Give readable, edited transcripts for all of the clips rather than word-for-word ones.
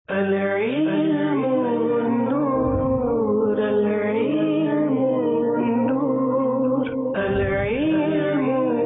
العلم النور العلم النور العلم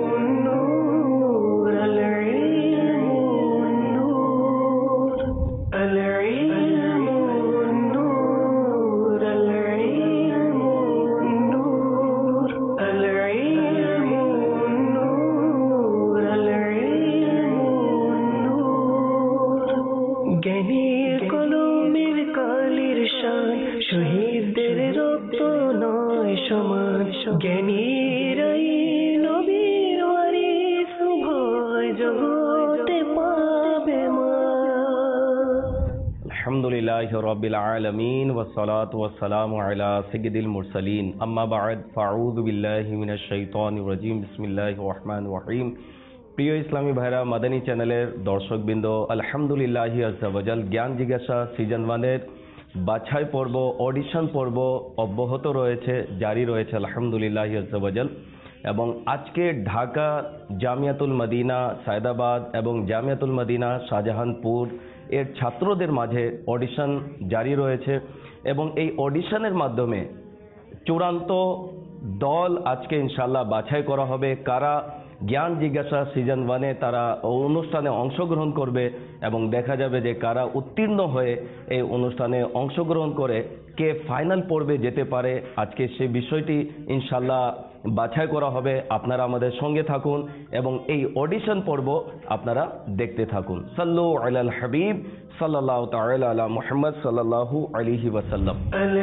النور العلم النور العلم النور العلم النور العلم النور العلم النور জ্ঞানীর কলমের কালির শান শহীদদের রক্ত নয় সমান জ্ঞানীরাই নবীর ওয়ারিস উভয় জগতে পাবে মা। আলহামদুলিল্লাহি রাব্বিল আলামিন ওয়াসসালাতু ওয়াসসালামু আলা সাইয়্যিদিল মুরসালিন আম্মা বা'দ ফাআউযু বিল্লাহি মিনাশ শাইতানির রাজীম বিসমিল্লাহির রহমানির রহিম। প্রিয় ইসলামী ভাইরা, মাদানী চ্যানেলের দর্শকবৃন্দ, আলহামদুলিল্লাহি আযজা ওয়াজাল জ্ঞান জিজ্ঞাসা সিজন 1-এর বাছাই পর্ব, অডিশন পর্ব অব্যাহত রয়েছে, জারি রয়েছে আলহামদুলিল্লাহি আযজা ওয়াজাল। এবং আজকে ঢাকা জামিয়াতুল মদিনা সায়দাবাদ এবং জামিয়াতুল মদিনা শাহজাহানপুর এর ছাত্রদের মাঝে অডিশন জারি রয়েছে এবং এই অডিশনের মাধ্যমে চূড়ান্ত দল আজকে ইনশাআল্লাহ বাছাই করা হবে। কারা জ্ঞান জিজ্ঞাসা সিজন 1-এ তারা অনুষ্ঠানে অংশগ্রহণ করবে এবং দেখা যাবে যে কারা উত্তীর্ণ হয়ে এই অনুষ্ঠানে অংশগ্রহণ করে কে ফাইনাল পর্বে যেতে পারে। আজকে সেই বিষয়টি ইনশাআল্লাহ বাছাই করা হবে। আপনারা আমাদের সঙ্গে থাকুন এবং এই অডিশন পর্ব আপনারা দেখতে থাকুন। সাল্লু আলাল হাবিব সাল্লাল্লাহু তাআলা আলা মুহাম্মদ সাল্লাল্লাহু আলাইহি ওয়াসাল্লাম।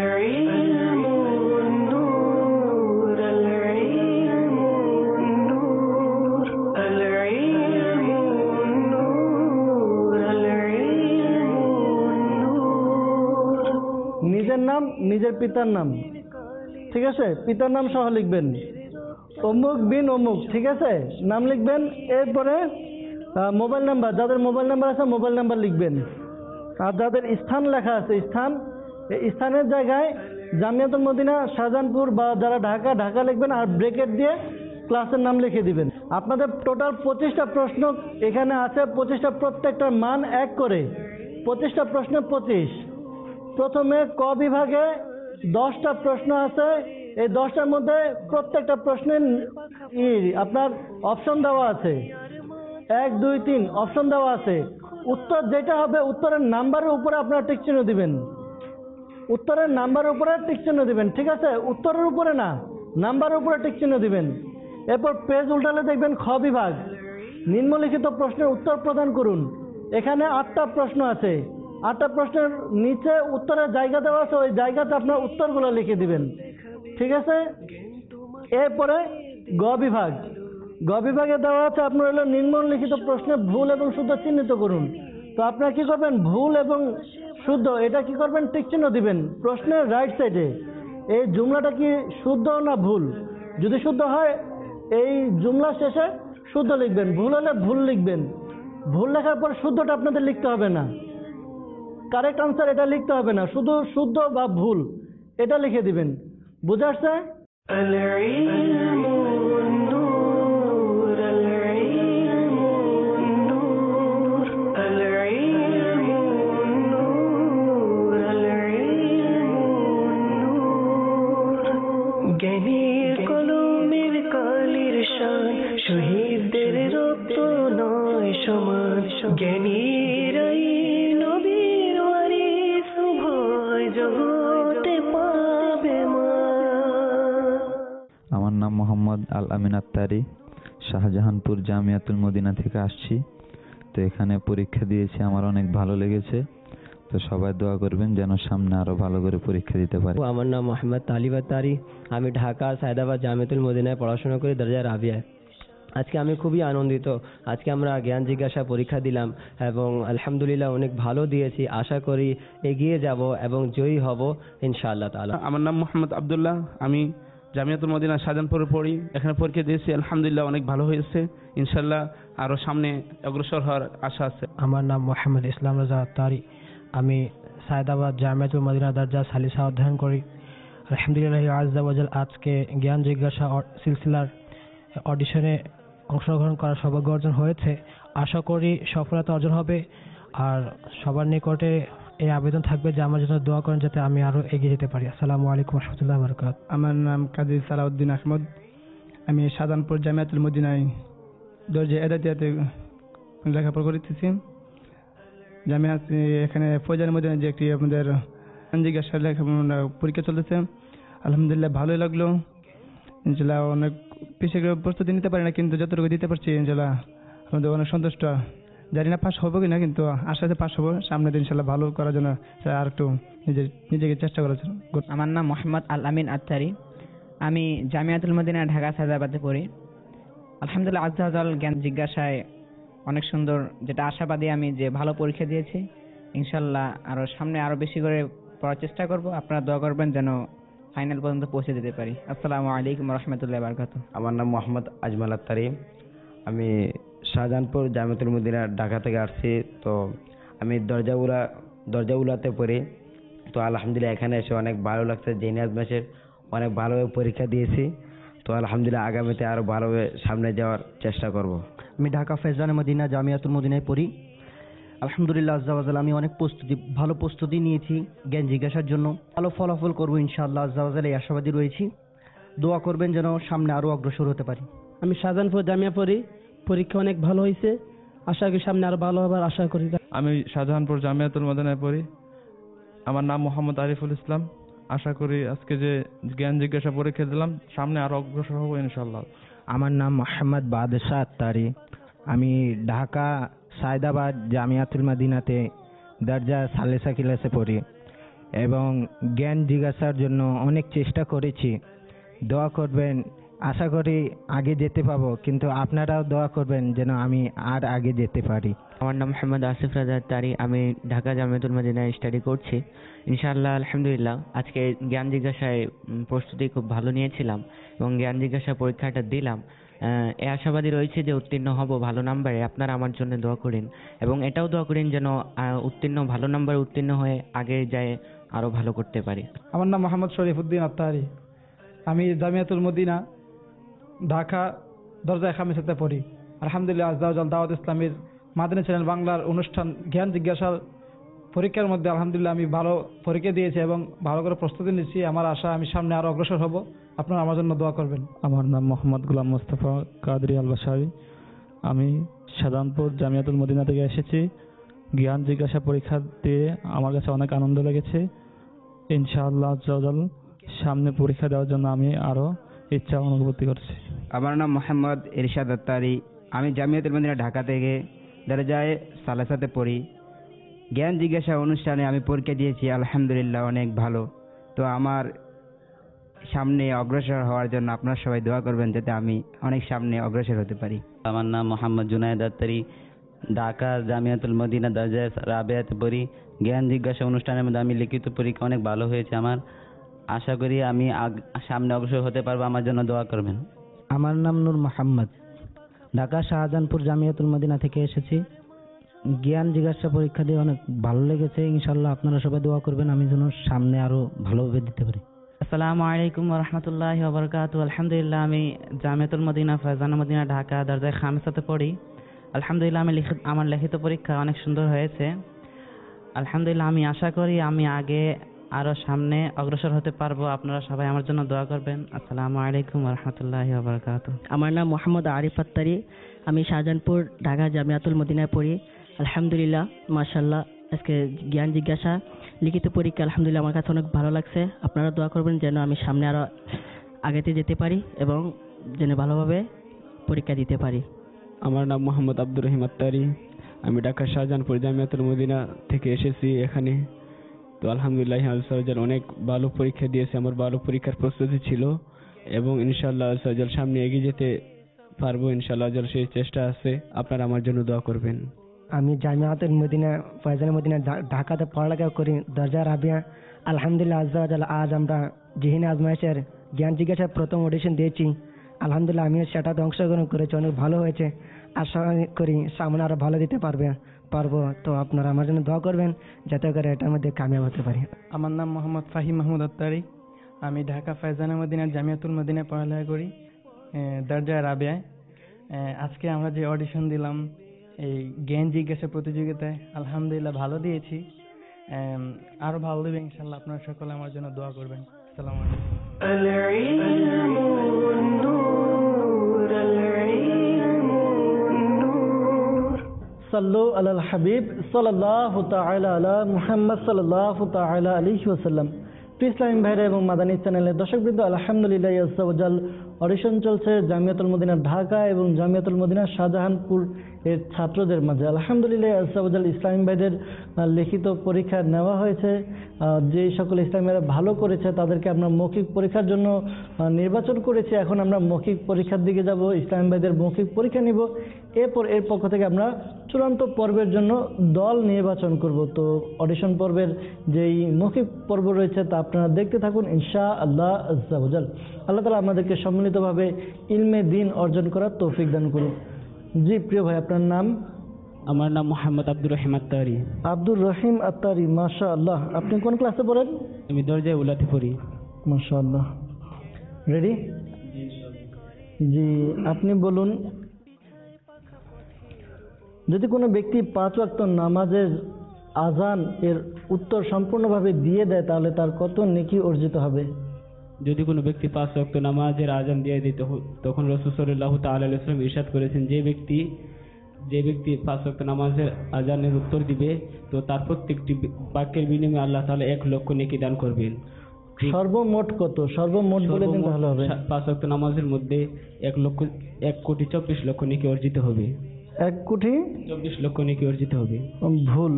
নিজের নাম, নিজের পিতার নাম, ঠিক আছে? পিতার নাম সহ লিখবেন, অমুক বিন অমুক, ঠিক আছে? নাম লিখবেন। এরপরে মোবাইল নাম্বার, যাদের মোবাইল নাম্বার আছে মোবাইল নাম্বার লিখবেন। আর যাদের স্থান লেখা আছে স্থান, এই স্থানের জায়গায় জামিয়াতুল মদিনা শাহজাহানপুর বা যারা ঢাকা, ঢাকা লিখবেন আর ব্রেকেট দিয়ে ক্লাসের নাম লিখে দিবেন। আপনাদের টোটাল 25টা প্রশ্ন এখানে আছে, 25টা প্রত্যেকটার মান 1 করে, 25টা প্রশ্নে 25। প্রথমে ক বিভাগে 10টা প্রশ্ন আছে। এই 10টার মধ্যে প্রত্যেকটা প্রশ্নের আপনার অপশন দেওয়া আছে, 1 2 3 অপশন দেওয়া আছে। উত্তর যেটা হবে উত্তরের নাম্বারের উপরে আপনারা টিক চিহ্ন দিবেন, উত্তরের নাম্বারের উপরে টিক চিহ্ন দিবেন, ঠিক আছে? উত্তরের উপরে না, নাম্বারের উপরে টিক চিহ্ন দিবেন। এরপর পেজ উল্টালে দেখবেন খ বিভাগ, নিম্নলিখিত প্রশ্নের উত্তর প্রদান করুন। এখানে 8টা প্রশ্ন আছে, 8টা প্রশ্নের নিচে উত্তরের জায়গা দেওয়া আছে, ওই জায়গাতে আপনার উত্তরগুলো লিখে দিবেন, ঠিক আছে? এরপরে গ বিভাগ, গ বিভাগে দেওয়া আছে আপনার হলো নিম্নলিখিত প্রশ্নে ভুল এবং শুদ্ধ চিহ্নিত করুন। তো আপনারা কি করবেন, ভুল এবং শুদ্ধ এটা কি করবেন, টিক চিহ্ন দিবেন প্রশ্নের রাইট সাইডে। এই জুমলাটা কি শুদ্ধ না ভুল? যদি শুদ্ধ হয় এই জুমলা শেষে শুদ্ধ লিখবেন, ভুল হলে ভুল লিখবেন। ভুল লেখার পর শুদ্ধটা আপনাদের লিখতে হবে না, কারেক্ট আনসার এটা লিখতে হবে না, শুধু শুদ্ধ বা ভুল এটা লিখে দিবেন। বুঝে আসছে? জ্ঞানীর কলমের কালির শান শহীদদের রক্ত নয় সমান জ্ঞানীরাই নবীর ওয়ারিস উভয় জগতে পাবে মা। আমার নাম মোহাম্মদ আল আমিন আত্তারি, শাহজাহানপুর জামিয়াতুল মদিনা থেকে আসছি। তো এখানে পরীক্ষা দিয়েছি, আমার অনেক ভালো লেগেছে। তো সবাই দোয়া করবেন যেন সামনে আরো ভালো করে পরীক্ষা দিতে পারি। আমার নাম মোহাম্মদ তালিব আত্তারি, আমি ঢাকা সায়দাবাদ জামিয়াতুল মদিনায় পড়াশোনা করি দরজা রাবিয়ায়। আজকে আমি খুবই আনন্দিত। আজকে আমরা জ্ঞান জিজ্ঞাসা পরীক্ষা দিলাম এবং আলহামদুলিল্লাহ অনেক ভালো দিয়েছি। আশা করি এগিয়ে যাব এবং জয়ী হব ইনশাআল্লাহ তাআলা। আমার নাম মোহাম্মদ আব্দুল্লাহ, আমি জামিয়াতুল মদিনা শাহজাহানপুরে পড়ি। এখানে পরীক্ষা দিয়েছি, আলহামদুলিল্লাহ অনেক ভালো হয়েছে। ইনশাআল্লাহ আরো সামনে অগ্রসর হওয়ার আশা আছে। আমার নাম মোহাম্মদ ইসলাম রাজা আত্তারি, আমি সায়দাবাদ জামিয়াতুল মদিনা দরজা সালিসা অধ্যয়ন করি। আলহামদুলিল্লাহ আযজা ওয়াজাল আজকে জ্ঞান জিজ্ঞাসা সিলসিলার অডিশনে অংশগ্রহণ করার সৌভাগ্য অর্জন হয়েছে। আশা করি সফলতা অর্জন হবে আর সবার নিকটে এই আবেদন থাকবে যে আমার জন্য দোয়া করেন যাতে আমি আরো এগিয়ে যেতে পারি। আসসালামু আলাইকুম রহমতুল্লাহ বরকাত। আমার নাম কাজী সালাউদ্দিন আহমদ। আমি শাহজাহানপুর জামিয়াতুল মদিনায় দরজে এদাতিয়াতে লেখাপড়া করতেছি। জামিয়া এখানে ফৌজানের মদিনায় যে একটি আমাদের জিজ্ঞাসা লেখাপড়া পরীক্ষা চলতেছে, আলহামদুলিল্লাহ ভালোই লাগলো। ইনশাল্লাহ অনেক পিছিয়ে প্রস্তুতি নিতে পারি না, কিন্তু যতটুকু দিতে পারছি ইনশাল্লাহ আমাদের অনেক সন্তুষ্ট। জানি না পাস হবো কিনা, কিন্তু আশা আছে পাস হবো। সামনের দিন ইনশাল্লাহ ভালো করার জন্য আর একটু নিজেকে চেষ্টা করার জন্য। আমার নাম মোহাম্মদ আল আমিন আত্তারি। আমি জামিয়াতুল মদিনা ঢাকা সায়দাবাদে পড়ি। আলহামদুলিল্লাহ আজ্জাল জ্ঞান জিজ্ঞাসায় অনেক সুন্দর, যেটা আশাবাদী আমি যে ভালো পরীক্ষা দিয়েছি। ইনশাল্লাহ আরো সামনে আরো বেশি করে পড়ার চেষ্টা করব। আপনারা দোয়া করবেন যেন ফাইনাল পর্যন্ত পৌঁছে যেতে পারি। আসসালামু আলাইকুম রহমতুল্লাহ বারকাত। আমার নাম মোহাম্মদ আজমাল আত্তারি। আমি শাহজাহানপুর জামিয়াতুল মদিনা ঢাকা থেকে আসছি। তো আমি দরজাউলাতে পড়ি। তো আলহামদুলিল্লাহ এখানে এসে অনেক ভালো লাগছে। জেনিয়াজ মাসের অনেক ভালোভাবে পরীক্ষা দিয়েছি। তো আলহামদুলিল্লাহ আগামীতে আরো ভালোভাবে সামনে যাওয়ার চেষ্টা করব। আমি ঢাকা ফেজানে মদিনা জামিয়াতুল মদিনায় পড়ি। আলহামদুলিল্লাহ আজ্জাওয়াজাল আমি অনেক ভালো প্রস্তুতি নিয়েছি জ্ঞান জিজ্ঞাসার জন্য। ভালো ফলাফল করবো ইনশাআল্লাহ আজ্জাওয়াজাল, এই আশাবাদী রয়েছি। দোয়া করবেন যেন সামনে আরো অগ্রসর হতে পারি। আমি শাহজাহানপুর জামিয়া পড়ি। পরীক্ষা অনেক ভালো হয়েছে, আশা করি সামনে আরো ভালো হবার আশা করি। আমি শাহজাহানপুর জামিয়াতুল মদিনায় পড়ি। আমার নাম মোহাম্মদ আরিফুল ইসলাম। আশা করি আজকে যে জ্ঞান জিজ্ঞাসা পরীক্ষা দিলাম সামনে আরো অগ্রসর হবো ইনশাআল্লাহ। আমার নাম মোহাম্মদ বাদশাহ আত্তারি। আমি ঢাকা সায়দাবাদ জামিয়াতুল মদিনাতে দরজা সালেসা ক্লাসে পড়ি এবং জ্ঞান জিজ্ঞাসার জন্য অনেক চেষ্টা করেছি। দোয়া করবেন, আশা করি আগে যেতে পাবো, কিন্তু আপনারাও দোয়া করবেন যেন আমি আর আগে যেতে পারি। আমার নাম মোহাম্মদ আসিফ রাজা আত্তারি। আমি ঢাকা জামিয়াতুল মদিনায় স্টাডি করছি। ইনশাআল্লাহ আলহামদুলিল্লাহ আজকে জ্ঞান জিজ্ঞাসায় প্রস্তুতি খুব ভালো নিয়েছিলাম এবং জ্ঞান জিজ্ঞাসা পরীক্ষাটা দিলাম। এ আশাবাদী রয়েছে যে উত্তীর্ণ হব ভালো নাম্বারে। আপনারা আমার জন্য দোয়া করেন এবং এটাও দোয়া করেন যেন ভালো নাম্বারে উত্তীর্ণ হয়ে আগে যায় আরো ভালো করতে পারি। আমার নাম মোহাম্মদ শরীফউদ্দিন আত্তারি। আমি জামিয়াতুল মদিনা ঢাকা দরজায় খামিসাতে পড়ি। আলহামদুলিল্লাহ আজ্জাওয়াজাল দাওয়াত ইসলামীর মাদানী চ্যানেল বাংলার অনুষ্ঠান জ্ঞান জিজ্ঞাসার পরীক্ষার মধ্যে আলহামদুলিল্লাহ আমি ভালো পরীক্ষা দিয়েছি এবং ভালো করে প্রস্তুতি নিচ্ছি। আমার আশা আমি সামনে আরো অগ্রসর হব। আপনারা আমার জন্য দোয়া করবেন। আমার নাম মোহাম্মদ গোলাম মোস্তফা কাদরি আল বাসারি। আমি শাহজাহানপুর জামিয়াতুল মদিনা থেকে এসেছি। জ্ঞান জিজ্ঞাসা পরীক্ষা দিয়ে আমার কাছে অনেক আনন্দ লেগেছে। ইনশাআল্লাহ আজ্জাওয়াজাল সামনে পরীক্ষা দেওয়ার জন্য আমি আরো ইচ্ছা অনুভূতি করছি। আমার নাম মোহাম্মদ ইরশাদ আত্তারি। আমি জামিয়াতুল মদিনা ঢাকা থেকে দরজায়ে সালাসাতে পড়ি। জ্ঞান জিজ্ঞাসা অনুষ্ঠানে আমি পরীক্ষা দিয়েছি, আলহামদুলিল্লাহ অনেক ভালো। তো আমার সামনে অগ্রসর হওয়ার জন্য আপনারা সবাই দোয়া করবেন যাতে আমি অনেক সামনে অগ্রসর হতে পারি। আমার নাম মোহাম্মদ জুনায়েদ আত্তারি। ঢাকা জামিয়াতুল মদিনা দরজায়ে রাবেয়াতে পড়ি। জ্ঞান জিজ্ঞাসা অনুষ্ঠানের মধ্যে আমি লিখিত পরীক্ষা অনেক ভালো হয়েছে আমার। আশা করি আমি সামনে অগ্রসর হতে পারবো, আমার জন্য দোয়া করবেন। আমার নাম নূর মোহাম্মদ। ঢাকা শাহজাহানপুর জামিয়াতুল মদিনা থেকে এসেছি। জ্ঞান জিজ্ঞাসা পরীক্ষা দিয়ে অনেক ভালো লেগেছে। ইনশাআল্লাহ আপনারা সবাই দোয়া করবেন আমি যেন সামনে আরো ভালোভাবে দিতে পারি। আসসালামু আলাইকুম রহমতুল্লাহ বারকাত। আলহামদুলিল্লাহ আমি জামিয়াতুল মদিনা ফয়জানা মদিনা ঢাকা দরজায় খামিসাতে পড়ি। আলহামদুলিল্লাহ আমার লিখিত পরীক্ষা অনেক সুন্দর হয়েছে। আলহামদুলিল্লাহ আমি আশা করি আমি আগে আরো সামনে অগ্রসর হতে পারবো। আপনারা সবাই আমার জন্য দোয়া করবেন। আসসালামু আলাইকুম রহমতুল্লাহ বারকাত। আমার নাম মোহাম্মদ আরিফ আত্তারি। আমি শাহজাহানপুর ঢাকা জামিয়াতুল মদিনায় পড়ি। আলহামদুলিল্লাহ মাশাআল্লাহ আজকে জ্ঞান জিজ্ঞাসা লিখিত পরীক্ষা আলহামদুলিল্লাহ আমার কাছে অনেক ভালো লাগছে। আপনারা দোয়া করবেন যেন আমি সামনে আরো আগেতে যেতে পারি এবং যেন ভালোভাবে পরীক্ষা দিতে পারি। আমার নাম মোহাম্মদ আব্দুর রহিম আত্তারি। আমি ঢাকা শাহজাহানপুর জামিয়াতুল মদিনা থেকে এসেছি এখানে। তো আলহামদুলিল্লাহ আল্লাহ অনেক ভালো পরীক্ষা দিয়েছে। আমার ভালো পরীক্ষার প্রস্তুতি ছিল এবং ইনশাআল্লাহ আল্লাহ সামনে এগিয়ে যেতে পারবো। ইনশাআল্লাহ সেই চেষ্টা আছে। আপনারা আমার জন্য দোয়া করবেন। আমি জামিয়াতুল মদিনা ফয়জানা মদিনা ঢাকাতে পড়ালেখা করি দরজা রাবিয়া। আলহামদুলিল্লাহ আজ্জাওয়াজাল আজ আমরা জিহিন আজমাইশের জ্ঞান জিজ্ঞাসার প্রথম অডিশন দিয়েছি। আলহামদুলিল্লাহ আমিও সেটাতে অংশগ্রহণ করেছি, অনেক ভালো হয়েছে। আশা করি সামনে আরো ভালো দিতে পারবো। তো আপনারা আমার জন্য দোয়া করবেন যাতে করে এটার মধ্যে কামিয়াব হতে পারি। আমার নাম মোহাম্মদ ফাহিম মাহমুদ আত্তারি। আমি ঢাকা ফয়জানা মদিনা জামিয়াতুল মদিনায় পড়ালেখা করি দরজা রাবিয়ায়। আজকে আমরা যে অডিশন দিলাম এই জ্ঞান জিজ্ঞাসা প্রতিযোগিতায় আলহামদুলিল্লাহ ভালো দিয়েছি। আরো ভালো দেবে ইনশাল্লাহ। আপনারা সকলে আমার জন্য দোয়া করবেন। আসসালামু আলাইকুম। العلم النور العلم النور সাল্লু আলাল হাবিব সাল্লাল্লাহু তাআলা আলা মুহাম্মদ সাল্লাল্লাহু তাআলা আলাইহি ওয়াসাল্লাম। ইসলামী ভাইরা এবং মাদানী চ্যানেলের দর্শকবৃন্দ, আলহামদুলিল্লাহ আজ্জা ওয়া জাল অডিশন চলছে জামিয়াতুল মদিনা ঢাকা এবং জামিয়াতুল মদিনা শাহজাহানপুর এর ছাত্রদের মাঝে। আলহামদুলিল্লাহ আজ্জা ওয়া জাল ইসলামী ভাইদের লিখিত পরীক্ষা নেওয়া হয়েছে। যে সকল ইসলামীরা ভালো করেছে তাদেরকে আমরা মৌখিক পরীক্ষার জন্য নির্বাচন করেছি। এখন আমরা মৌখিক পরীক্ষার দিকে যাব, ইসলামী ভাইদের মৌখিক পরীক্ষা নিব। এরপর এর পক্ষ থেকে আমরা চূড়ান্ত পর্বের জন্য দল নির্বাচন করব। তো অডিশন পর্বের যেই মৌখিক পর্ব রয়েছে তা আপনারা দেখতে থাকুন ইনশাআল্লাহ আজ্জা ওয়া জাল। আল্লাহ তাআলা আমাদেরকে সম্মিলিতভাবে ইলমে দ্বীন অর্জন করার তৌফিক দান করুন। জি প্রিয় ভাই, আপনার নাম? আমার নাম মোহাম্মদ আব্দুর রহিম আত্তারি। আব্দুর রহিম আত্তারি, মাশাআল্লাহ। আপনি কোন ক্লাসে পড়েন? আমি দরজায় উলাতে পড়ি। মাশাআল্লাহ। রেডি? জি, আপনি বলুন, যদি কোনো ব্যক্তি 5 ওয়াক্ত নামাজের আজান এর উত্তর সম্পূর্ণভাবে দিয়ে দেয় তাহলে তার কত নেকি অর্জিত হবে? যদি কোনো ব্যক্তি 5 ওয়াক্ত নামাজের আজান দিয়ে দিত, তখন রাসূল সাল্লাল্লাহু তাআলা আলাইহি ওয়াসাল্লাম ইরশাদ করেছেন, যে ব্যক্তি 5 ওয়াক্ত নামাজের আজানের উত্তর দিবে তো তার প্রত্যেকটি বাক্যের বিনিময়ে আল্লাহ তাআলা 1 লক্ষ নেকি দান করবেন। সর্বমোট কত? সর্বমোট বলে দিন তাহলে হবে। 5 ওয়াক্ত নামাজের মধ্যে 1 কোটি 24 লক্ষ নেকি অর্জিত হবে। 1 কোটি 24 লক্ষ নেকি অর্জিত হবে। ভুল।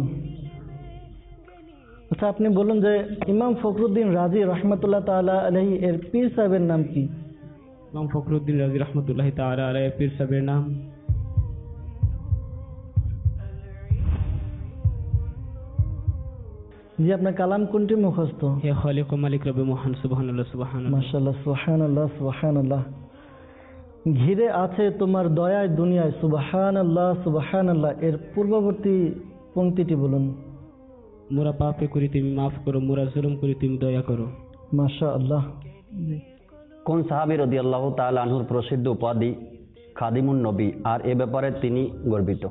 আচ্ছা, আপনি বলুন যে ইমাম ফখরুদ্দিন রাজি রহমতুল্লাহ তাআলা আলাইহি এর পীর সাহেবের নাম কি? ইমাম ফখরুদ্দিন রাজি রহমতুল্লাহ তাআলা আলাইহি পীর সাহেবের নাম জি, আপনার কালাম কোনটি মুখস্থ? হে খালিক ও মালিক রব্বে মহান, সুবহানাল্লাহ সুবহানাল্লাহ। মাশাআল্লাহ, সুবহানাল্লাহ সুবহানাল্লাহ। ঘিরে আছে তোমার দয়ায় দুনিয়ায়, সুবহানাল্লাহ সুবহানাল্লাহ এর পূর্ববর্তী পংক্তিটি বলুন। মোরা পাপে করি তুমি মাফ করো, মোরা জুলুম করি তুমি দয়া করো। মাশাআল্লাহ। কোন সাহাবী রাদিয়াল্লাহু তাআলা আনহুর প্রসিদ্ধ উপাধি খাদিমুন নবী, আর এ ব্যাপারে তিনি গর্বিত?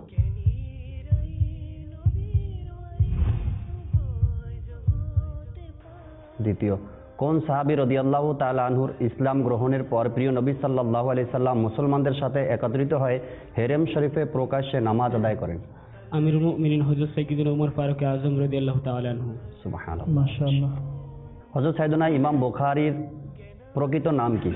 দ্বিতীয়, কোন সাহাবী রাদিয়াল্লাহু তাআলা আনহুর ইসলাম গ্রহণের পর প্রিয় নবী সাল্লাল্লাহু আলাইহি সাল্লাম মুসলমানদের সাথে একত্রিত হয়ে হেরেম শরীফে প্রকাশ্যে নামাজ আদায় করেন? আমিরুল মুমিনিন হযরত সাইয়্যিদুনা ওমর ফারুক আযম রাদিয়াল্লাহু তাআলা আনহু। সুবহানাল্লাহ। মাশাআল্লাহ। হযরত সাইয়েদনা ইমাম বুখারীর প্রকৃত নাম কি?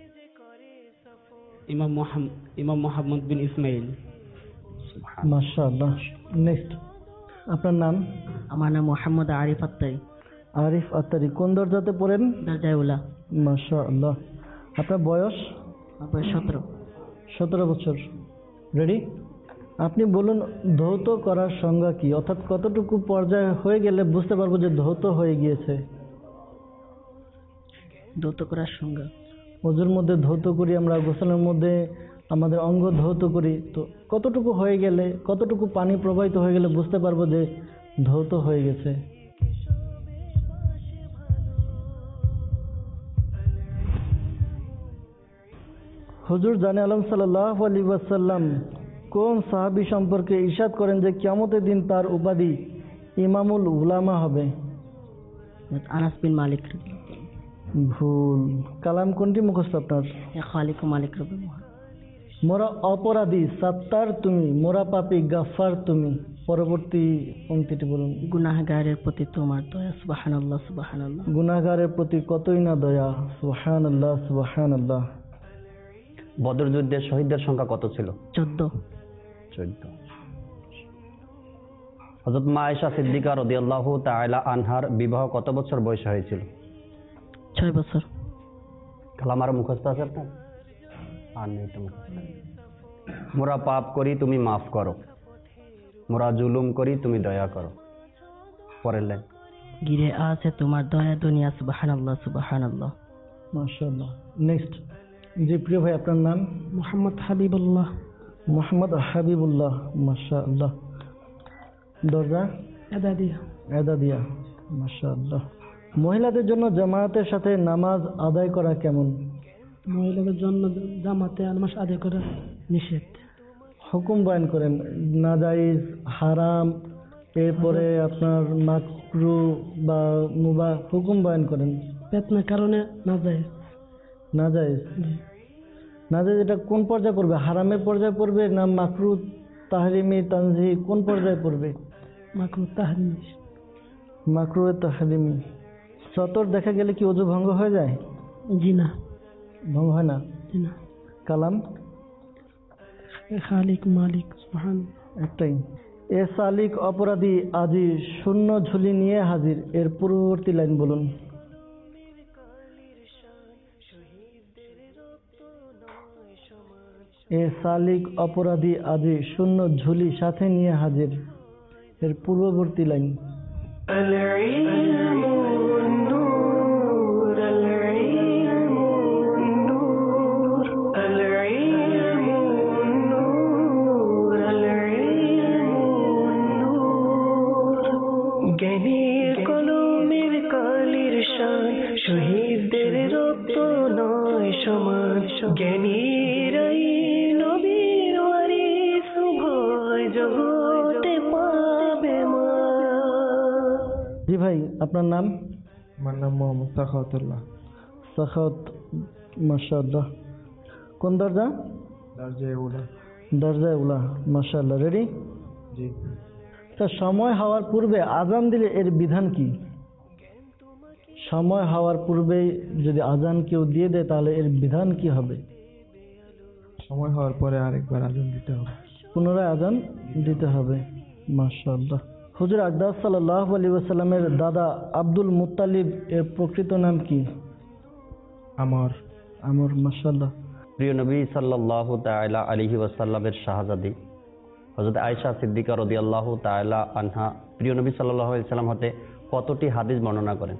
ইমাম মুহাম্মদ বিন ইসমাইল। মাশাআল্লাহ। নেক্সট, আপনার নাম? আমার নাম মোহাম্মদ আরিফ আত্তারি। আরিফ আত্তারি, কোন দরজাতে পড়েন? দরজায় উলা। মাশাআল্লাহ। আপনার বয়স? আমার বয়স 17 বছর। রেডি? আপনি বলুন ধৌত করার সংজ্ঞা কি, অর্থাৎ কতটুকু পর্যায়ে হয়ে গেলে বুঝতে পারবো যে ধৌত হয়ে গিয়েছে? ধৌত করার সংজ্ঞা, ওজুর মধ্যে ধৌত করি আমরা, গোসলের মধ্যে আমাদের অঙ্গ ধৌত করি, তো কতটুকু হয়ে গেলে, কতটুকু পানি প্রবাহিত হয়ে গেলে বুঝতে পারবো যে ধৌত হয়ে গেছে? হুজুর জানে আলম সাল্লাল্লাহু আলাইহি ওয়াসাল্লাম কোন সাহাবী সম্পর্কে ইরশাদ করেন যে কিয়ামতের দিন তার উপাধি ইমামুল উলামা হবে? আনাস বিন মালিক। ভুল। কালাম কোনটি মুখস্থ আপনার? খালিক ও মালিক রব্বে মহান। মোরা অপরাধী সাত্তার তুমি, মোরা পাপী গাফফার তুমি। পরবর্তী পংক্তিটি বলুন। গুনাহগারের প্রতি তোমার দয়া, সুবহানাল্লাহ সুবহানাল্লাহ। গুনাহগারের প্রতি কতই না দয়া, সুবহানাল্লাহ সুবহানাল্লাহ। বদর যুদ্ধে শহীদদের সংখ্যা কত ছিল? 14। হযরত মা আয়েশা সিদ্দিকা রাদিয়াল্লাহু তাআলা আনহার বিবাহ কত বছর বয়সে হয়েছিল? 6 বছর। কালাম আর মুখস্থ আছে আপনার? আর নেই তো মুখস্থ। মোরা পাপ করি তুমি মাফ করো, মোরা জুলুম করি তুমি দয়া করো। পরের লাইন। ঘিরে আছে তোমার দয়া দুনিয়া, সুবহানাল্লাহ সুবহানাল্লাহ। মাশাআল্লাহ। নেক্সট। জি প্রিয় ভাই, আপনার নাম? মোহাম্মদ হাবিবুল্লাহ। মোহাম্মদ হাবিবুল্লাহ, মাশাআল্লাহ। দরজা? এদাদিয়া। মাশাআল্লাহ। মহিলাদের জন্য জামায়াতের সাথে নামাজ আদায় করা কেমন? মহিলাদের জন্য জামাতে নামাজ আদায় করা নিষেধ। হুকুম বয়ান করেন, নাজাইজ, হারাম, এরপরে আপনার মাকরু বা মুবাহ হুকুম বয়ান করেন। বেতনের কারণে না যায়। নাজায়েজ, নাজায়েজ এটা কোন পর্যায়ে পড়বে? হারামের পর্যায়ে পড়বে না মাকরু তাহরিমি তানজিহি কোন পর্যায়ে পড়বে? মাকরু তাহরিমি। মাকরু তাহরিমি। সতর দেখা গেলে কি ওযু ভঙ্গ হয়ে যায়? জি না, ভঙ্গ হয় না। জি না। কালাম খালিক মালিক সুবহান একটাই। এ সালিক অপরাধী আজি শূন্য ঝুলি নিয়ে হাজির, এর পূর্ববর্তী লাইন বলুন। এ সালিক অপরাধী আজি শূন্য ঝুলি সাথে নিয়ে হাজির, এর পূর্ববর্তী লাইন। العلم النور العلم النور العلم النور العلم النور জ্ঞানীর কলমের কালির শান শহীদদের রক্ত নয় সমান জ্ঞানীরাই নবীর ওয়ারিস উভয় জগতে পাবে মা। জি ভাই, আপনার নাম? আমার নাম মোহাম্মদ সাখাওয়াতুল্লাহ। সাখাওয়াত, মাশাআল্লাহ। কোন দরজা? দরজায়ে উলা। দরজায়ে উলা, মাশাআল্লাহ। রেডি? জি। তা সময় হওয়ার পূর্বে আজান দিলে এর বিধান কি? সময় হওয়ার পূর্বে যদি আজান কেউ দিয়ে দেয় তাহলে এর বিধান কি হবে? সময় হওয়ার পরে আরেকবার আজান দিতে হবে। পুনরায় আজান দিতে হবে। মাশাআল্লাহ। হুজুর আকদাস সাল্লাল্লাহু আলাইহি ওয়াসাল্লামের দাদা আব্দুল মুত্তালিব এর প্রকৃত নাম কি? আমর। আমর, মাশাআল্লাহ। প্রিয় নবী সাল্লাল্লাহু তাআলা আলাইহি ওয়াসাল্লামের শাহজাদি হযরত আয়েশা সিদ্দিকা রাদিয়াল্লাহু তাআলা আনহা প্রিয় নবী সাল্লাল্লাহু আলাইহি ওয়াসাল্লাম হতে কতটি হাদিস বর্ণনা করেন?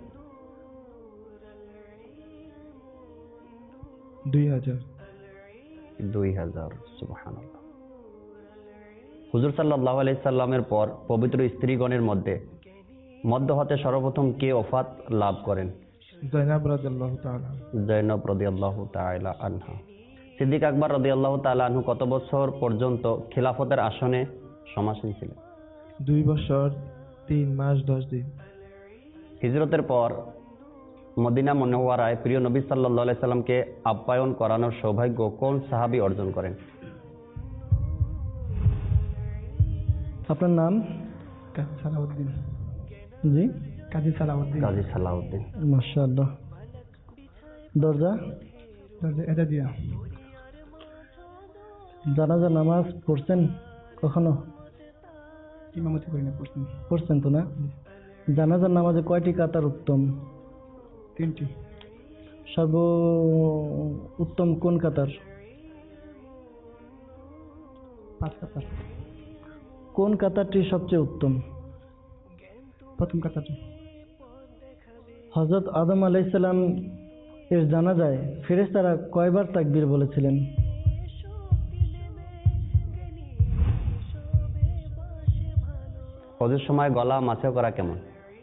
2000। 2000, সুবহানাল্লাহ। হুজুর সাল্লাল্লাহু আলাইহি সাল্লামের পর পবিত্র স্ত্রীগণের মধ্য হতে সর্বপ্রথম কে ওফাত লাভ করেন? যায়েনব রাদিয়াল্লাহু তাআলা। যায়েনব রাদিয়াল্লাহু তাআলা আনহা। সিদ্দিক আকবর রাদিয়াল্লাহু তাআলা আনহু কত বছর পর্যন্ত খিলাফতের আসনে সমাসীন ছিলেন? 2 বছর 3 মাস 10 দিন। হিজরতের পর মদিনা মুনাওয়ারায় প্রিয় নবী সাল্লাল্লাহু আলাইহি সাল্লামকে আপ্যায়ন করানোর সৌভাগ্য কোন সাহাবী অর্জন করেন? আপনার নাম? কাজী সালাউদ্দিন। জি, কাজী সালাউদ্দিন। কাজী সালাউদ্দিন, মাশাআল্লাহ। দরজা? দরজা এদাদিয়া। জানাজা নামাজ পড়ছেন কখনো? ইমামতি করি না, পড়ছেন? পড়ছেন তো না? জানাজার নামাজে কয়টি কাতার উত্তম? 3টি। সর্ব উত্তম কোন কাতার? 5 কাতার। কোন কাতারটি সবচেয়ে উত্তম? প্রথম কাতারটি। হযরত আদম আলাইহিস সালাম এর জানাজায় ফেরেশতারা কয়বার তাকবীর বলেছিলেন? হজের সময় গলা মাছে করা কেমন?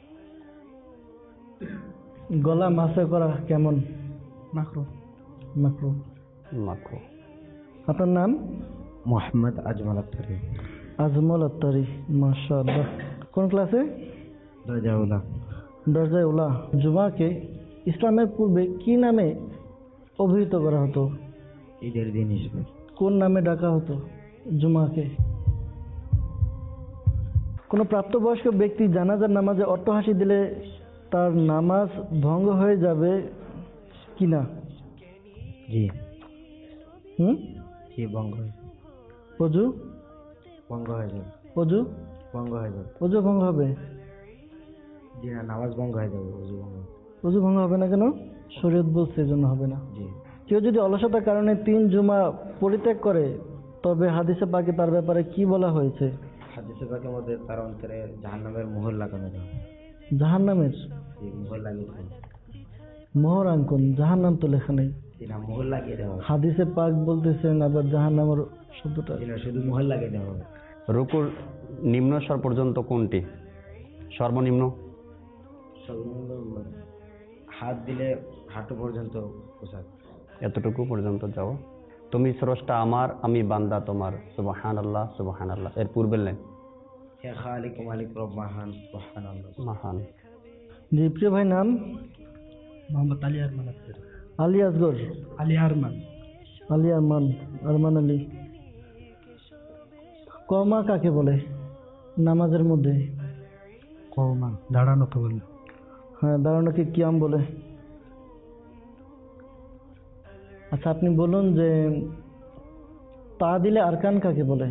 গলা মাছে করা কেমন? মাকরু। মাকরু। মাকরু। আপনার নাম? মোহাম্মদ আজমল আত্তারি। আজমল আত্তারি, মাশাআল্লাহ। কোন ক্লাসে? দরজায়ে উলা। দরজায়ে উলা। জুমাকে ইসলামের পূর্বে কি নামে অভিহিত করা হতো? ঈদের দিন হিসেবে। কোন নামে ডাকা হতো জুমাকে? কোনো প্রাপ্তবয়স্ক ব্যক্তি জানাজার নামাজে অট্টহাসি দিলে তার নামাজ ভঙ্গ হয়ে যাবে কি না? জি। জি, ভঙ্গ হয়ে। ওযু? ভঙ্গ হয়ে যাবে। ওযু? ভঙ্গ হয়ে যাবে। ওযু ভঙ্গ হবে? জি না, নামাজ ভঙ্গ হয়ে যাবে, ওযু ভঙ্গ। ওযু ভঙ্গ হবে না কেন? শরীয়ত বলছে এজন্য হবে না। জি। কেউ যদি অলসতার কারণে 3 জুমা পরিত্যাগ করে তবে হাদিসে পাকে তার ব্যাপারে কি বলা হয়েছে? হাদিসে পাকের মধ্যে তার অন্তরে জাহান্নামের মোহর লাগানো যাবে। জাহান্নামের? জি, মোহর লাগিয়ে দেবে। মোহর আঙ্কন, জাহান্নাম তো লেখা নেই। জি না, মোহর লাগিয়ে দেওয়া হবে। হাদিসে পাক বলতেছেন আবার জাহান্নামের শব্দটা। জি না, শুধু মোহর লাগিয়ে দেওয়া হবে। রুকুর নিম্ন স্বর পর্যন্ত কোনটি? সর্বনিম্ন? সর্বনিম্ন হাত দিলে হাঁটু পর্যন্ত পোশাক। এতটুকু পর্যন্ত যাও। তুমি স্রষ্টা আমার, আমি বান্দা তোমার, সুবহানাল্লাহ সুবহানাল্লাহ, এর পূর্বের লাইন? ইয়া খালিক মালিক রব মহান সুবহানাল্লাহ। মহান। জি প্রিয় ভাই, নাম? মোহাম্মদ আলী আরমান। আলী আসগর? আলী আরমান। আলী আরমান, আরমান আলী। কমা কাকে বলে নামাজের মধ্যে? কওমা দাঁড়ানোকে বলে। হ্যাঁ, দাঁড়ানোকে কিয়াম বলে। আচ্ছা, আপনি বলুন যে তাদিলে আরকান কাকে বলে?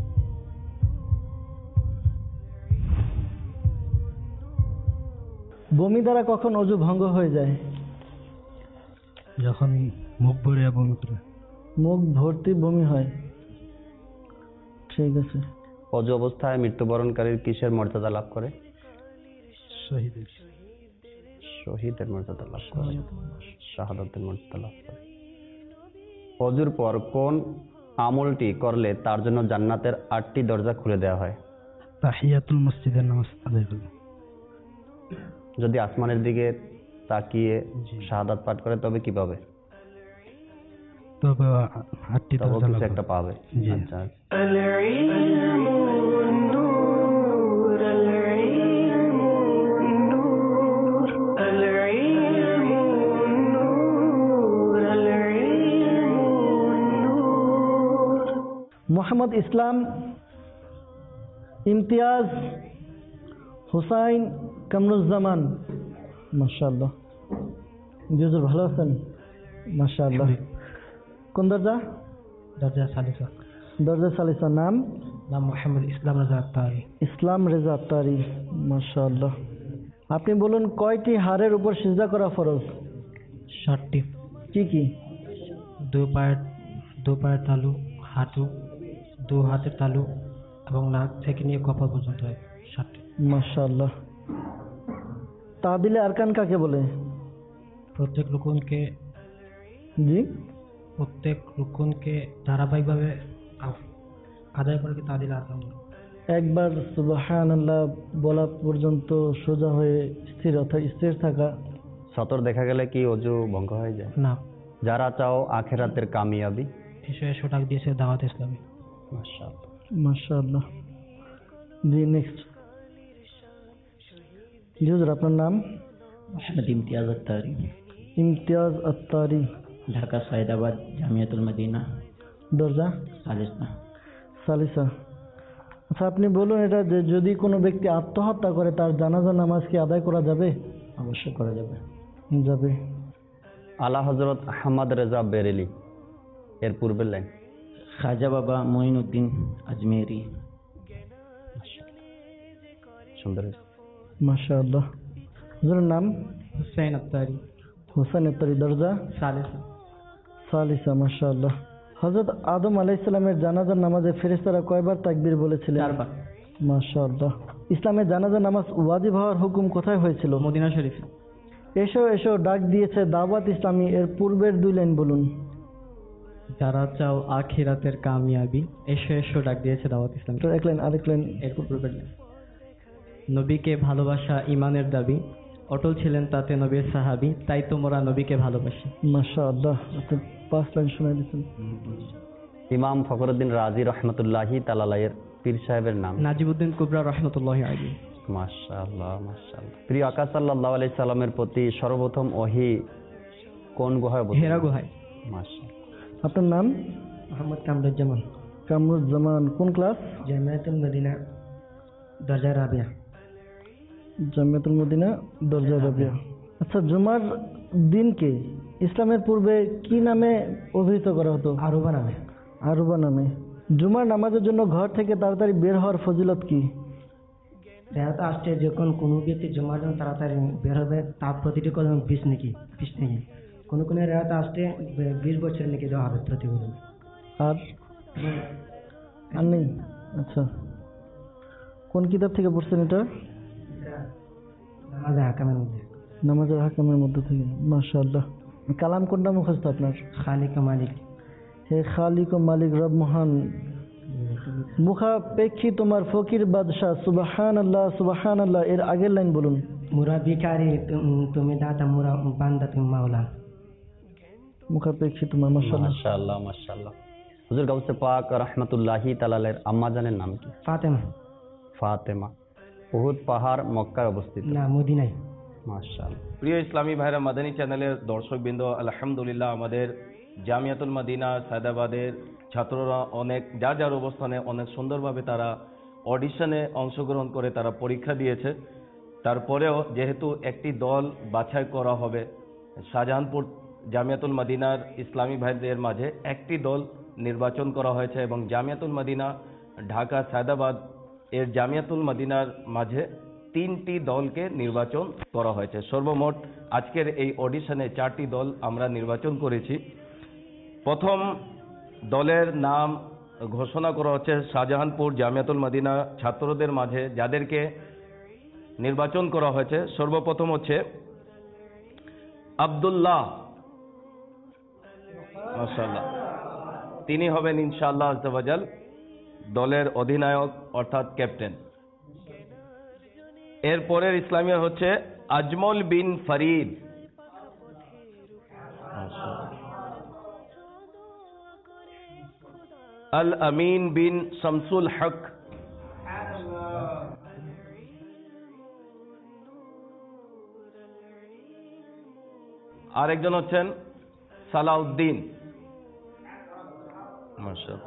বমি দ্বারা কখন অজু ভঙ্গ হয়ে যায়? যখন মুখ ভরে বমি করে। মুখ ভর্তি বমি হয়। ঠিক আছে। অজু অবস্থায় মৃত্যুবরণকারীর কিসের মর্যাদা লাভ করে? শহীদের। শহীদের মর্যাদা লাভ করে, শাহাদাতের মর্যাদা লাভ করে। অজুর পর কোন আমলটি করলে তার জন্য জান্নাতের 8টি দরজা খুলে দেওয়া হয়? তাহিয়াতুল মসজিদের নামাজ আদায় করে। যদি আসমানের দিকে তাকিয়ে শাহাদাত পাঠ করে তবে কি পাবে? তবে 8টি তবে দরজা কিছু লাভ একটা পাবে। জি। আচ্ছা, العلم النور العلم النور العلم النور العلم النور মোহাম্মদ ইসলাম, ইমতিয়াজ, হুসাইন, কামরুজ্জামান। মাশাআল্লাহ। জি হুজুর, ভালো আছেন? মাশাআল্লাহ। কোন দরজা? দরজা সালিসা। দরজা সালিসা। নাম? নাম মোহাম্মদ ইসলাম রেজা আত্তারি। ইসলাম রেজা আত্তারি। মাশাআল্লাহ। আপনি বলুন কয়টি হাড়ের উপর সিজদা করা ফরজ? 7টি। কি কি? দু পায়ের তালু, হাঁটু, দু হাতের তালু এবং নাক থেকে নিয়ে কপাল পর্যন্ত হয় 7টি। মাশাআল্লাহ। তাদিলে আরকান কাকে বলে? প্রত্যেক রুকুনকে ধারাবাহিকভাবে আদায় করে তাদিলে আরকান বলে। একবার সুবহানাল্লাহ বলা পর্যন্ত সোজা হয়ে স্থির থাকা। সতর দেখা গেলে কি অজু ভঙ্গ হয়ে যায়? না। যারা চাও আখেরাতের কামিয়াবি, এসো ডাক দিয়েছে দাওয়াত ইসলামী। মাশাআল্লাহ। মাশাআল্লাহ। জি, নেক্সট। জি হুজুর, আপনার নাম? মোহাম্মদ ইমতিয়াজ আত্তারি। ইমতিয়াজ আত্তারি। ঢাকা সাইদাবাদ জামিয়াতুল মদিনা। দরজা? সালিসা। সালিসা। আচ্ছা, আপনি বলুন এটা যে যদি কোনো ব্যক্তি আত্মহত্যা করে তার জানাজা নামাজ কি আদায় করা যাবে? অবশ্যই করা যাবে। যাবে। আলা হযরত আহমদ রেজা বেরেলি এর পূর্বের লাইন? খাজা বাবা মঈনুদ্দিন আজমেরি। সুন্দর। মাশাআল্লাহ। হুজুরের নাম? হুসাইন আত্তারি। হুসাইন আত্তারি। দরজা? সালিসা। সালিসা। মাশাআল্লাহ। হযরত আদম আলাইহিস সালামের জানাজার নামাজে ফেরেশতারা কয়বার তাকবীর বলেছিলেন? 4 বার। মাশাআল্লাহ। ইসলামের জানাজা নামাজ ওয়াজিব হওয়ার হুকুম কোথায় হয়েছিল? মদিনা শরীফ। এসো এসো ডাক দিয়েছে দাওয়াত ইসলামী এর পূর্বের 2 লাইন বলুন। যারা চাও আখিরাতের কামিয়াবি, এসো এসো ডাক দিয়েছে দাওয়াত ইসলামী। তো এক লাইন, আরেক লাইন। এর পূর্বের লাইন। নবীকে ভালোবাসা ঈমানের দাবি, অটল ছিলেন তাতে নবীর সাহাবী, তাই তোমরা নবীকে ভালোবাসি। মাশাআল্লাহ। আপনি 5 লাইন শোনাই দিয়েছেন। ইমাম ফখরুদ্দিন রাজি রহমতুল্লাহি তাআলা আলাইহির পীর সাহেবের নাম? নাজিবউদ্দিন কুবরা রাহমাতুল্লাহি আলাইহি। মাশাআল্লাহ, মাশাআল্লাহ। প্রিয় আকা সাল্লাল্লাহু আলাইহি সাল্লামের প্রতি সর্বপ্রথম ওহী কোন গুহায়? হেরা গুহায়। মাশাআল্লাহ। আপনার নাম? মোহাম্মদ কামরুজ্জামান। কামরুজ্জামান। কোন ক্লাস? জামিয়াতুল মদিনা দরজা রাবিয়া। জামিয়াতুল মদিনা দরজা রাবিয়া। আচ্ছা, জুমার দিনকে ইসলামের পূর্বে কি নামে অভিহিত করা হতো? আরুবা নামে। আরুবা নামে। জুমার নামাজের জন্য ঘর থেকে তাড়াতাড়ি বের হওয়ার ফজিলত কি? রেহাত আসছে যখন কোনো ব্যক্তি জুমার জন্য তাড়াতাড়ি বের হবে তার প্রতিটি কদম 20 নাকি কোনো রেহাত আসতে 20 বছর নাকি দেওয়া হবে প্রতি কদম। আর নেই? আচ্ছা, কোন কিতাব থেকে পড়ছেন এটা? নামাজের হাকামের মধ্যে। নামাজের হাকামের মধ্যে থেকে। মাশাআল্লাহ। কালাম কোনটা মুখস্থ আপনার? খালিক ও মালিক। হে খালিক ও মালিক রব মহান, মুখাপেক্ষী তোমার ফকির বাদশাহ, সুবহানাল্লাহ সুবহানাল্লাহ। এর আগের লাইন বলুন। মুরা ভিখারি তুমি দাতা, মুরা বান্দা তুমি মাওলা। মুখাপেক্ষী তোমার। মাশাআল্লাহ, মাশাআল্লাহ, মাশাআল্লাহ। হুজুর গাউসে পাক রাহমাতুল্লাহি তাআলা আলাইহির আম্মা জানের নাম কি? ফাতেমা। ফাতেমা। উহুদ পাহাড় মক্কায় অবস্থিত। না, মদিনায়। মাশাআল্লাহ। প্রিয় ইসলামী ভাইরা, মাদানী চ্যানেলের দর্শকবৃন্দ, আলহামদুলিল্লাহ আমাদের জামিয়াতুল মদিনা সায়দাবাদের ছাত্ররা অনেক যার যার অবস্থানে অনেক সুন্দরভাবে তারা অডিশনে অংশগ্রহণ করে তারা পরীক্ষা দিয়েছে। তারপরেও যেহেতু একটি দল বাছাই করা হবে, শাহজাহানপুর জামিয়াতুল মদিনার ইসলামী ভাইদের মাঝে একটি দল নির্বাচন করা হয়েছে এবং জামিয়াতুল মদিনা ঢাকা সায়দাবাদ এর জামিয়াতুল মদিনার মাঝে 3টি দলকে নির্বাচন করা হয়েছে। সর্বমোট আজকের এই অডিশনে 4টি দল আমরা নির্বাচন করেছি। প্রথম দলের নাম ঘোষণা করা হচ্ছে শাহজাহানপুর জামিয়াতুল মদিনা ছাত্রদের মাঝে যাদেরকে নির্বাচন করা হয়েছে। সর্বপ্রথম হচ্ছে আব্দুল্লাহ, মাশাআল্লাহ, তিনি হবেন ইনশাআল্লাহ আজ্জা ওয়া জাল দলের অধিনায়ক অর্থাৎ ক্যাপ্টেন। এরপরের ইসলামিয়া হচ্ছে আজমল বিন ফরিদ, আল আমিন বিন শামসুল হক, আরেকজন হচ্ছেন সালাউদ্দিন। মাশাআল্লাহ,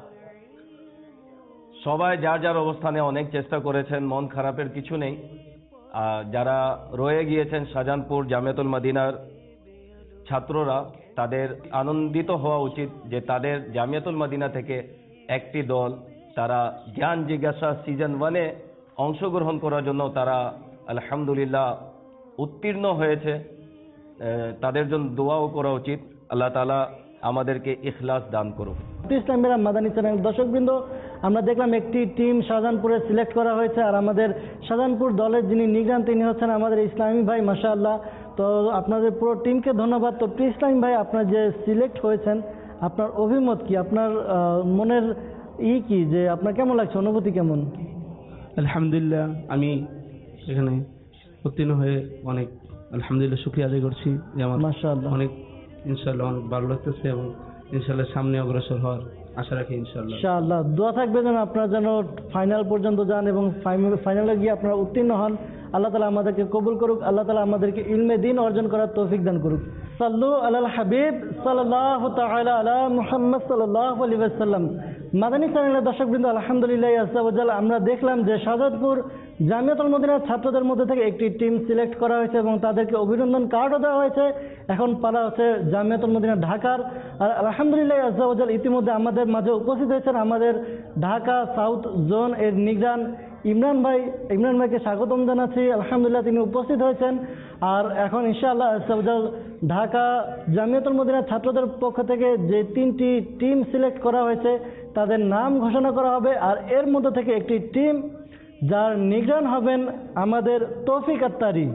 সবাই যার যার অবস্থানে অনেক চেষ্টা করেছেন, মন খারাপের কিছু নেই। যারা রয়ে গিয়েছেন শাহজাহানপুর জামিয়াতুল মদিনার ছাত্ররা, তাদের আনন্দিত হওয়া উচিত যে তাদের জামিয়াতুল মদিনা থেকে একটি দল তারা জ্ঞান জিজ্ঞাসা সিজন 1-এ অংশগ্রহণ করার জন্য তারা আলহামদুলিল্লাহ উত্তীর্ণ হয়েছে। তাদের জন্য দোয়াও করা উচিত। আল্লাহ তাআলা আমাদেরকে ইখলাস দান করুন। ইসলামের মাদানী চ্যানেল দর্শকবৃন্দ, আমরা দেখলাম একটি টিম শাহজাহানপুরে সিলেক্ট করা হয়েছে, আর আমাদের শাহজাহানপুর দলের যিনি নিগরান তিনি হচ্ছেন আমাদের ইসলামী ভাই। মাশাআল্লাহ, তো আপনাদের পুরো টিমকে ধন্যবাদ। তো প্রিয় ইসলামী ভাই, আপনার যে সিলেক্ট হয়েছেন, আপনার অভিমত কি, আপনার মনের কি, যে আপনার কেমন লাগছে, অনুভূতি কেমন? আলহামদুলিল্লাহ, আমি এখানে উত্তীর্ণ হয়ে অনেক আলহামদুলিল্লাহ শুকরিয়া আদায় করছি যে আমার মাশাআল্লাহ অনেক ইনশাআল্লাহ অনেক ভালো লাগতেছে এবং ইনশাআল্লাহ সামনে অগ্রসর হওয়ার আশা রাখি ইনশাআল্লাহ। ইনশাআল্লাহ দোয়া থাকবে যেন আপনারা যেন ফাইনাল পর্যন্ত যান এবং ফাইনালে গিয়ে আপনারা উত্তীর্ণ হন। আল্লাহ তাআলা আমাদেরকে কবুল করুক, আল্লাহ তাআলা আমাদেরকে ইলমে দ্বীন অর্জন করার তৌফিক দান করুক। সাল্লু আলাল হাবিব সাল্লাল্লাহু তাআলা আলা মুহাম্মদ সাল্লাল্লাহু আলাইহি ওয়াসাল্লাম। মাদানী চ্যানেলের দর্শকবৃন্দ, আলহামদুলিল্লাহ আজ্জা ওয়া জাল আমরা দেখলাম যে শাহজাদপুর জামিয়াতুল মদিনার ছাত্রদের মধ্যে থেকে একটি টিম সিলেক্ট করা হয়েছে এবং তাদেরকে অভিনন্দন কার্ডও দেওয়া হয়েছে। এখন পালা হচ্ছে জামিয়াতুল মদিনা ঢাকার। আর আলহামদুলিল্লাহ আজ্জা ওয়া জাল ইতিমধ্যে আমাদের মাঝে উপস্থিত হয়েছেন আমাদের ঢাকা সাউথ জোন এর নিগরান ইমরান ভাই। ইমরান ভাইকে স্বাগতম জানাচ্ছি। আলহামদুলিল্লাহ তিনি উপস্থিত হয়েছেন। আর এখন ইনশাআল্লাহ আজ্জা ওয়া জাল ঢাকা জামিয়াতুল মদিনার ছাত্রদের পক্ষ থেকে যে 3টি টিম সিলেক্ট করা হয়েছে তাদের নাম ঘোষণা করা হবে। আর এর মধ্যে থেকে একটি টিম যার নিগরান হবেন আমাদের তৌফিক আত্তারি,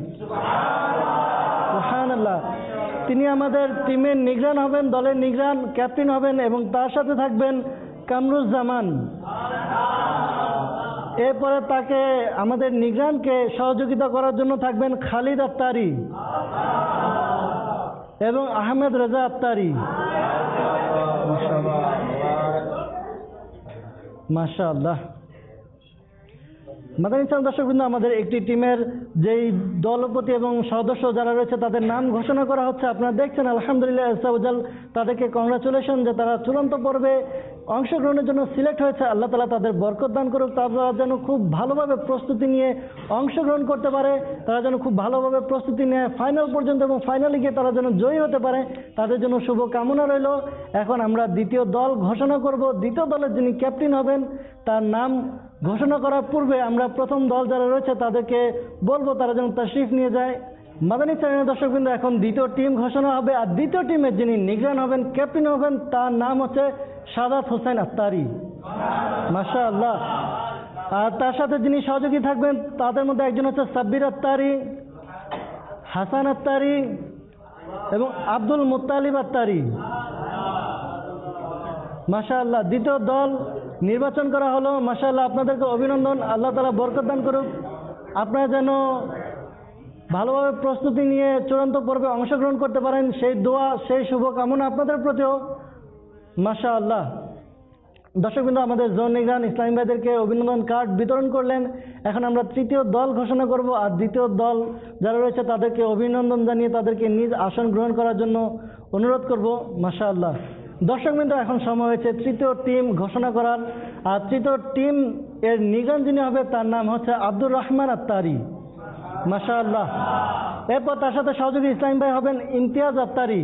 সুবহানাল্লাহ, তিনি আমাদের টিমের নিগরান হবেন, দলের নিগরান, ক্যাপ্টেন হবেন এবং তার সাথে থাকবেন কামরুজ্জামান। এরপরে তাকে আমাদের নিগরানকে সহযোগিতা করার জন্য থাকবেন খালিদ আত্তারি এবং আহমেদ রেজা আত্তারি। মাশাআল্লাহ। মাদানী চ্যানেল দর্শকবৃন্দ, আমাদের একটি টিমের যেই দলপতি এবং সদস্য যারা রয়েছে তাদের নাম ঘোষণা করা হচ্ছে। আপনারা দেখছেন আলহামদুলিল্লাহ আজ্জা ওয়া জাল তাদেরকে কংগ্রাচুলেশন যে তারা চূড়ান্ত পর্বে অংশগ্রহণের জন্য সিলেক্ট হয়েছে। আল্লাহ তাআলা তাদের বরকত দান করুক, তারা যেন খুব ভালোভাবে প্রস্তুতি নিয়ে অংশগ্রহণ করতে পারে, তারা যেন খুব ভালোভাবে প্রস্তুতি নিয়ে ফাইনাল পর্যন্ত এবং ফাইনালে গিয়ে তারা যেন জয়ী হতে পারে, তাদের জন্য শুভ কামনা রইল। এখন আমরা দ্বিতীয় দল ঘোষণা করব। দ্বিতীয় দলের যিনি ক্যাপ্টেন হবেন তার নাম ঘোষণা করার পূর্বে আমরা প্রথম দল যারা রয়েছে তাদেরকে বলবো তারা যেন তাশরিফ নিয়ে যায়। মাদানী চ্যানেলের দর্শকবৃন্দ, এখন দ্বিতীয় টিম ঘোষণা হবে। আর দ্বিতীয় টিমের যিনি নিগরান হবেন, ক্যাপ্টেন হবেন, তার নাম হচ্ছে সাদাত হোসেন আত্তারি। মাশাআল্লাহ। আর তার সাথে যিনি সহযোগী থাকবেন তাদের মধ্যে একজন হচ্ছে সাব্বির আত্তারি, হাসান আত্তারি এবং আব্দুল মুত্তালিব আত্তারি। মাশাআল্লাহ, দ্বিতীয় দল নির্বাচন করা হলো। মাশাআল্লাহ, আপনাদেরকে অভিনন্দন। আল্লাহ তাআলা বরকত দান করুক। আপনারা যেন ভালোভাবে প্রস্তুতি নিয়ে চূড়ান্ত পর্বে অংশগ্রহণ করতে পারেন সেই দোয়া, সেই শুভ কামনা আপনাদের প্রতিও। মাশাআল্লাহ। দর্শকবৃন্দ, আমাদের জোন নিগরান ইসলামী ভাইদেরকে অভিনন্দন কার্ড বিতরণ করলেন। এখন আমরা তৃতীয় দল ঘোষণা করব, আর দ্বিতীয় দল যারা রয়েছে তাদেরকে অভিনন্দন জানিয়ে তাদেরকে নিজ আসন গ্রহণ করার জন্য অনুরোধ করব। মাশাআল্লাহ। দর্শকবৃন্দ, এখন সময় হয়েছে তৃতীয় টিম ঘোষণা করার। আর তৃতীয় টিম এর নিগরান যিনি হবে তার নাম হচ্ছে আব্দুর রহমান আত্তারি। মাশাআল্লাহ। এরপর তার সাথে সহযোগী ইসলামী ভাই হবেন ইমতিয়াজ আত্তারি,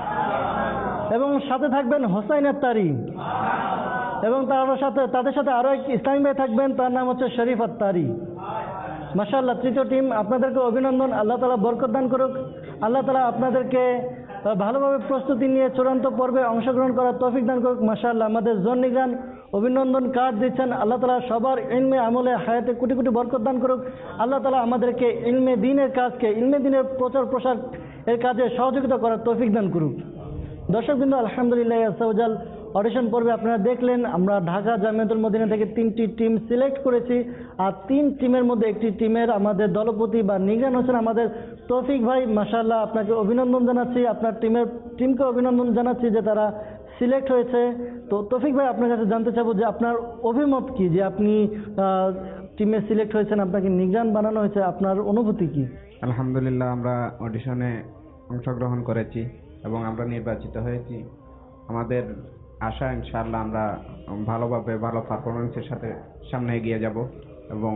এবং সাথে থাকবেন হোসাইন আত্তারি, এবং তাদের সাথে আরো এক ইসলামী ভাই থাকবেন, তার নাম হচ্ছে শরীফ আত্তারি। মাশাআল্লাহ। তৃতীয় টিম, আপনাদেরকে অভিনন্দন। আল্লাহ তাআলা বরকত দান করুক। আল্লাহ তাআলা আপনাদেরকে ভালোভাবে প্রস্তুতি নিয়ে চূড়ান্ত পর্বে অংশগ্রহণ করার তৌফিক দান করুক। মাশাআল্লাহ। আমাদের জোন নিগরান অভিনন্দন কার্ড দিচ্ছেন। আল্লাহ তাআলা সবার ইলমে আমলে হায়াতে কোটি কোটি বরকত দান করুক। আল্লাহ তাআলা আমাদেরকে ইলমে দ্বীনের কাজকে, ইলমে দ্বীনের প্রচার প্রসার এর কাজে সহযোগিতা করার তৌফিক দান করুক। দর্শকবৃন্দ, আলহামদুলিল্লাহ আসাউজাল অডিশন পর্বে আপনারা দেখলেন আমরা ঢাকা জামিয়াতুল মদিনা থেকে 3টি টিম সিলেক্ট করেছি। আর 3 টিমের মধ্যে একটি টিমের আমাদের দলপতি বা নিগরান হোসেন আমাদের তৌফিক ভাই। মাশাআল্লাহ, আপনাকে অভিনন্দন জানাচ্ছি, আপনার টিমকে অভিনন্দন জানাচ্ছি যে তারা সিলেক্ট হয়েছে। তো তৌফিক ভাই, আপনার কাছে জানতে চাবো যে আপনার অভিমত কি, যে আপনি টিমে সিলেক্ট হয়েছেন, আপনাকে নিগরান বানানো হয়েছে, আপনার অনুভূতি কি? আলহামদুলিল্লাহ, আমরা অডিশনে অংশগ্রহণ করেছি এবং আমরা নির্বাচিত হয়েছি। আমাদের আশা ইনশাআল্লাহ আমরা ভালোভাবে ভালো পারফরমেন্সের সাথে সামনে এগিয়ে যাব এবং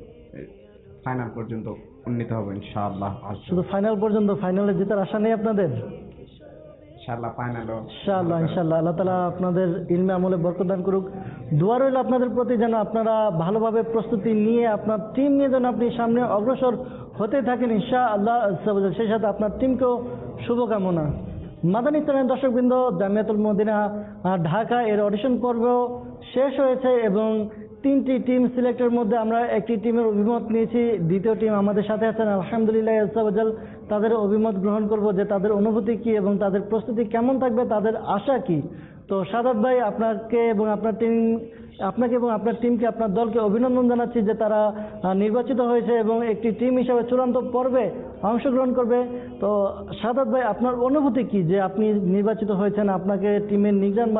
ফাইনাল পর্যন্ত উন্নীত হব ইনশাআল্লাহ। শুধু ফাইনাল পর্যন্ত? ফাইনালে জেতার আশা নেই আপনাদের? ইনশাআল্লাহ ফাইনালও ইনশাআল্লাহ। ইনশাআল্লাহ আল্লাহ তাআলা আপনাদের ইলমে আমলে বরকত দান করুক। দোয়া রইল আপনাদের প্রতি যেন আপনারা ভালোভাবে প্রস্তুতি নিয়ে আপনার টিম নিয়ে যেন আপনি সামনে অগ্রসর হতে থাকেন ইনশাআল্লাহ। সেই সাথে আপনার টিমকেও শুভকামনা। মাদানী চ্যানেল দর্শকবৃন্দ, জামিয়াতুল মদিনা ঢাকা এর অডিশন পর্ব শেষ হয়েছে এবং 3টি টিম সিলেক্টের মধ্যে আমরা একটি টিমের অভিমত নিয়েছি। দ্বিতীয় টিম আমাদের সাথে আছেন, আলহামদুলিল্লাহ আসাউজাল তাদের অভিমত গ্রহণ করব যে তাদের অনুভূতি কি এবং তাদের প্রস্তুতি কেমন থাকবে, তাদের আশা কি। তো সাদাত ভাই, আপনাকে এবং আপনার টিমকে, আপনার দলকে অভিনন্দন জানাচ্ছি যে তারা নির্বাচিত হয়েছে এবং একটি টিম হিসাবে চূড়ান্ত পর্বে অংশগ্রহণ করবে। তো সাদাত ভাই, আপনার অনুভূতি কি যে আপনি নির্বাচিত হয়েছেন, আপনাকে টিমের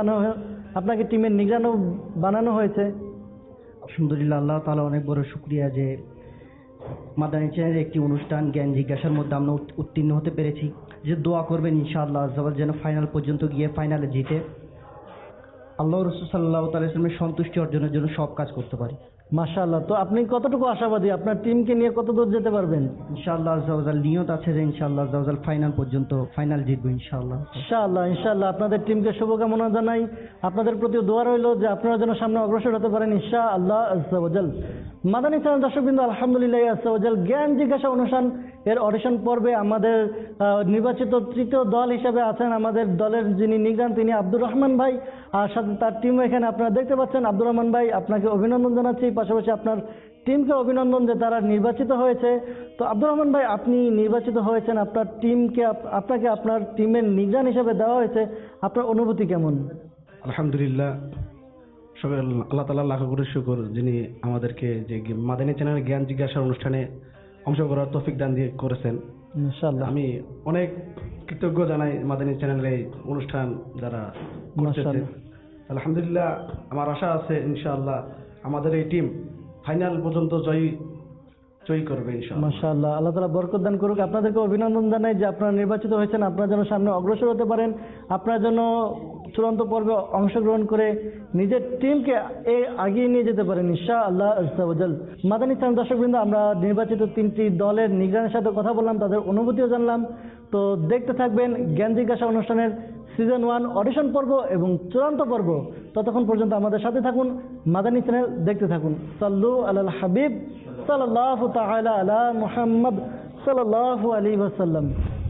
নিগরানও বানানো হয়েছে? আলহামদুলিল্লাহ, আল্লাহ তাআলা অনেক বড় শুকরিয়া যে মাদানী চ্যানেলের একটি অনুষ্ঠান জ্ঞান জিজ্ঞাসার মধ্যে আমরা উত্তীর্ণ হতে পেরেছি। যে দোয়া করবেন ইনশাআল্লাহ আযাওয়াল যেন ফাইনাল পর্যন্ত গিয়ে ফাইনালে জিতে আল্লাহ রাসূল সাল্লাল্লাহু তাআলা ইসলামের সন্তুষ্টি অর্জনের জন্য সব কাজ করতে পারি। মাশাআল্লাহ। তো আপনি কতটুকু আশাবাদী, আপনার টিমকে নিয়ে কত দূর যেতে পারবেন? ইনশাআল্লাহ আযাওয়াল নিয়ত আছে যে ইনশাআল্লাহ আযাওয়াল ফাইনাল পর্যন্ত ফাইনাল জিতবো ইনশাআল্লাহ। ইনশাআল্লাহ আপনাদের টিমকে শুভকামনা জানাই। আপনাদের প্রতি দোয়া রইল যে আপনারা যেন সামনে অগ্রসর হতে পারেন ইনশাআল্লাহ আযাওয়াল। মাদানী চ্যানেল দর্শকবৃন্দ, আলহামদুলিল্লাহ আযাওয়াল জ্ঞান জিজ্ঞাসা অনুষ্ঠান এর অডিশন পর্বে আমাদের নির্বাচিত তৃতীয় দল হিসেবে আছেন আমাদের দলের যিনি নিগরান, তিনি আব্দুর রহমান ভাই, আর সাথে তার টিম এখানে আপনারা দেখতে পাচ্ছেন। আব্দুর রহমান ভাই, আপনাকে অভিনন্দন জানাচ্ছি, পাশাপাশি আপনার টিমকে অভিনন্দন যে তারা নির্বাচিত হয়েছে। তো আব্দুর রহমান ভাই, আপনি নির্বাচিত হয়েছেন, আপনাকে আপনার টিমের নিগরান হিসেবে দেওয়া হয়েছে, আপনার অনুভূতি কেমন? আলহামদুলিল্লাহ, সবাই আল্লাহ তাআলা লাখ কোটি শুকর যিনি আমাদেরকে যে মাদানী চ্যানেলের জ্ঞান জিজ্ঞাসা অনুষ্ঠানে অংশ করার তৌফিক দান দিয়ে করেছেন। ইনশাআল্লাহ আমি অনেক কৃতজ্ঞ জানাই মাদানী চ্যানেলের এই অনুষ্ঠান যারা করতেছে। আলহামদুলিল্লাহ, আমার আশা আছে ইনশাআল্লাহ আমাদের এই টিম ফাইনাল পর্যন্ত জয়ী করবে ইনশাআল্লাহ। মাশাআল্লাহ, আল্লাহ তাআলা বরকত দান করুক। আপনাদেরকে অভিনন্দন জানাই যে আপনারা নির্বাচিত হয়েছেন, আপনারা যেন সামনে অগ্রসর হতে পারেন, আপনারা যেন চূড়ান্ত পর্বে অংশগ্রহণ করে নিজের টিমকে এগিয়ে নিয়ে যেতে পারেন ইনশাআল্লাহ আযাওয়াল। মাদানী চ্যানেল দর্শকবৃন্দ, আমরা নির্বাচিত 3টি দলের নিগরানের সাথে কথা বললাম, তাদের অনুভূতিও জানলাম। তো দেখতে থাকবেন জ্ঞান জিজ্ঞাসা অনুষ্ঠানের সিজন 1 অডিশন পর্ব এবং চূড়ান্ত পর্ব। ততক্ষণ পর্যন্ত আমাদের সাথে থাকুন, মাদানী চ্যানেল দেখতে থাকুন। সাল্লু আলাল হাবিব সাল্লাল্লাহু তাআলা আলা মুহাম্মদ সাল্লাল্লাহু আলাইহি ওয়াসাল্লাম।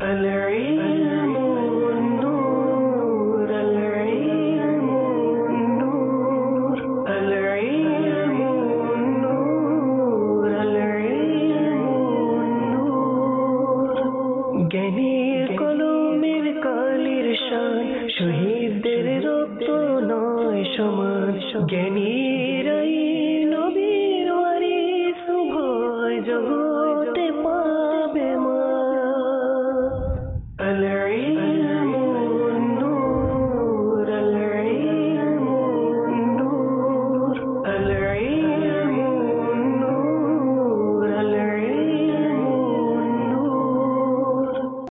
জ্ঞানীর কলমের কালির শান, শহীদদের রক্ত নয় সমান। জ্ঞানীর